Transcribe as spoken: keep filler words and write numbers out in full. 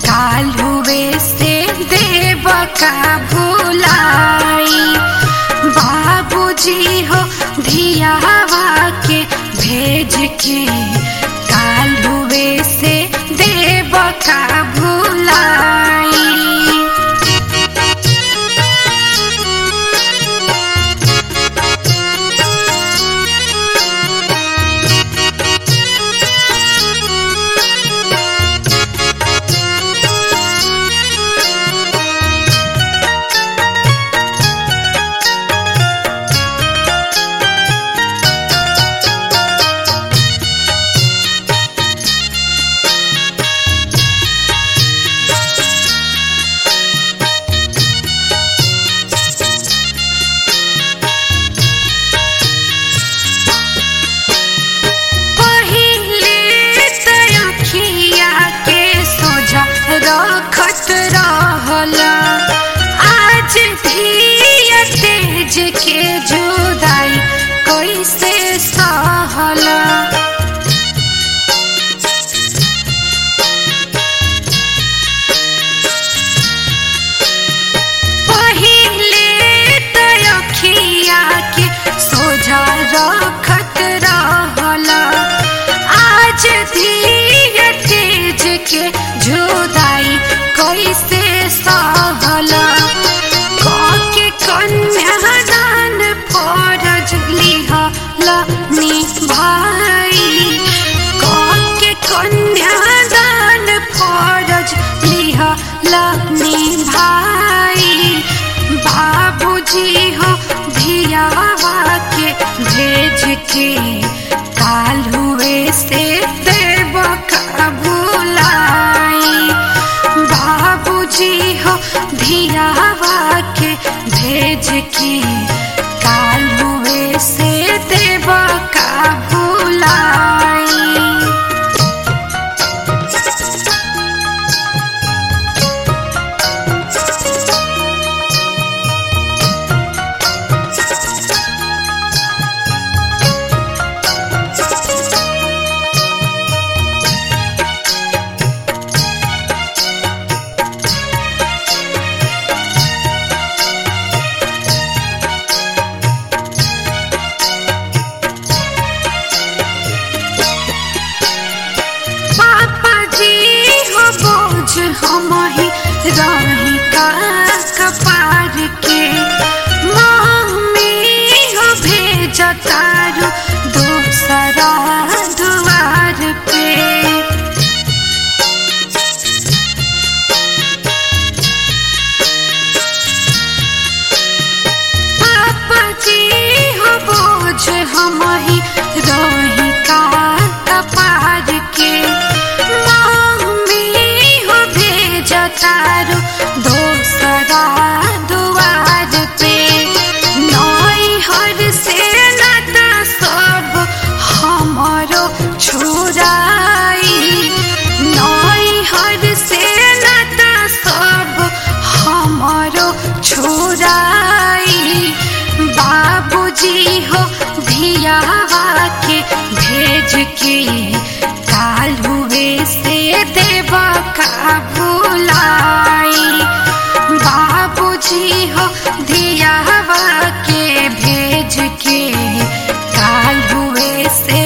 कालुए से देव का भुलाई। बाबूजी हो धियावा के भेज के कालुए से देव का भुलाई। रखत रहला आज भी तेज के जुदाई कैसे सहला। पहिले तखिया के सोझा रखत रहला आज भी तेज के जुदाई कैसे सहला। काके कन्यादान फरज लिहला निभाई। काके कन्यादान फरज लिहला निभाई। बाबूजी हो धियावा के भेज के कालुए से देव का भुलाई। बाबूजी हो धियावा के भेज के कालुए से देव का भुलाई। हम ही रही का कपार के मम्मी हो भेज तारू दूसरा द्वार पे। पापा जी हो बोझ हम ही रही का कपार के तारू दोसरा दुआर पे। नई हर से नाता सब हमारो छुराई। नई हर से नाता सब हमारो छुराई। बाबूजी हो धियावा के भेज के कालुए से देव का भुलाई। बाबूजी हो धियावा के भेज के कालुए से